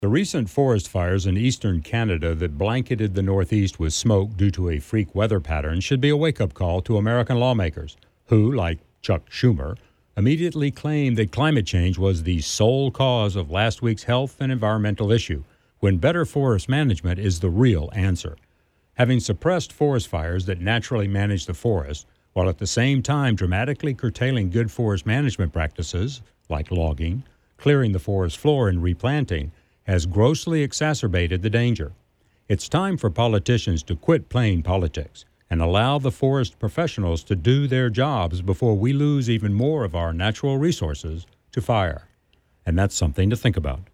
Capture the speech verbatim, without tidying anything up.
The recent forest fires in eastern Canada that blanketed the Northeast with smoke due to a freak weather pattern should be a wake-up call to American lawmakers who, like Chuck Schumer, immediately claimed that climate change was the sole cause of last week's health and environmental issue, when better forest management is the real answer. Having suppressed forest fires that naturally manage the forest, while at the same time dramatically curtailing good forest management practices, like logging, clearing the forest floor, and replanting, has grossly exacerbated the danger. It's time for politicians to quit playing politics and allow the forest professionals to do their jobs before we lose even more of our natural resources to fire. And that's something to think about.